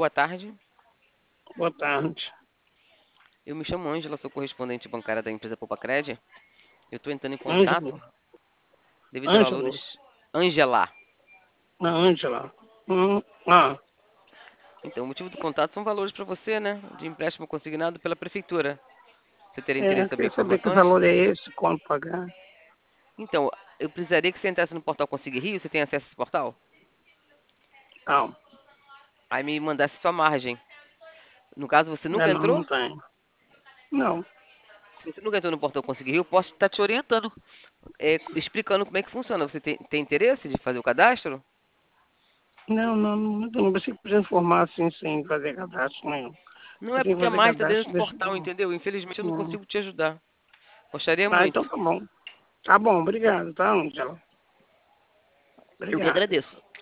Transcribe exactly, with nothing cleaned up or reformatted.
boa tarde. Boa tarde. Eu me chamo Ângela, sou correspondente bancária da empresa Popacred. Eu estou entrando em Ângelo. contato devido a Ângelo. valores. Ângela. Não, Ângela. Hum, ah, Então, o motivo do contato são valores para você, né? De empréstimo consignado pela prefeitura. Você teria interesse é, em saber queria saber que informações? valor é esse, quanto pagar. Então, eu precisaria que você entrasse no portal Conseguir Rio. Você tem acesso a esse portal? Não, Aí me mandasse sua margem. No caso, você ainda nunca não, entrou? não tem. Não, Se você nunca entrou no portal Conseguir Rio, eu posso estar te orientando, é, explicando como é que funciona. Você tem, tem interesse de fazer o cadastro? não, não, não, não pensei que podia informar assim sem fazer cadastro nenhum. Não Eu é tenho que porque a fazer margem está dentro cadastro, do deixa portal, eu... entendeu? Infelizmente eu não Não. consigo te ajudar. Gostaria Ah, então muito. tá bom. Tá bom, obrigado, tá, Ângela? Eu que Obrigado. agradeço.